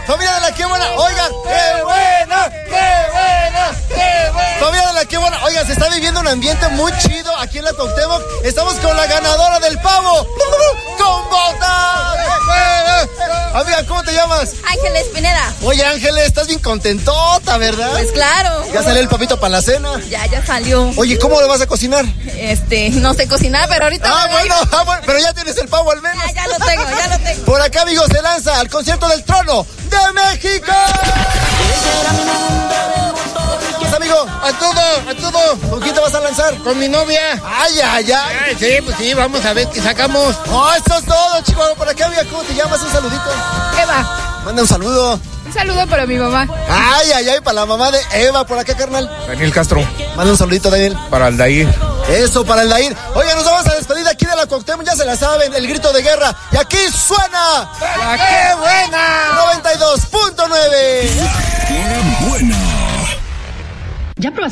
Familia de la Qué Buena, oigan. ¡Qué buena! ¡Qué buena! ¡Qué buena! Familia de la Qué Buena, oigan, se está viviendo un ambiente muy chido aquí en la Cuauhtémoc. Estamos con la ganadora del pavo. ¡Con botas! Amiga, ¿cómo te llamas? Ángeles Pineda. Oye, Ángeles, estás bien contentota, ¿verdad? Pues claro. ¿Ya salió el papito para la cena? Ya salió. Oye, ¿cómo le vas a cocinar? No sé cocinar, pero ahorita... Bueno, pero ya tienes el pavo al menos. Ya lo tengo. Por acá, amigos, se lanza al concierto del Trono de México. ¿Qué amigo? A todo. ¿Con quién te vas a lanzar? Con mi novia. Ay. Sí, pues sí, vamos a ver qué sacamos. Oh, eso es todo, Chihuahua. Por acá, amiga, ¿cómo te llamas? Un saludito. Eva. Manda un saludo. Un saludo para mi mamá. Ay, para la mamá de Eva. Por acá, carnal. Daniel Castro. Manda un saludito, Daniel. Para Aldair. Eso, para el Dair. Oigan, nos vamos a despedir aquí de la Cuauhtémoc, ya se la saben, el grito de guerra. Y aquí suena ¡La Qué Buena! 92.9. ¡Qué buena! ¿Ya probaste?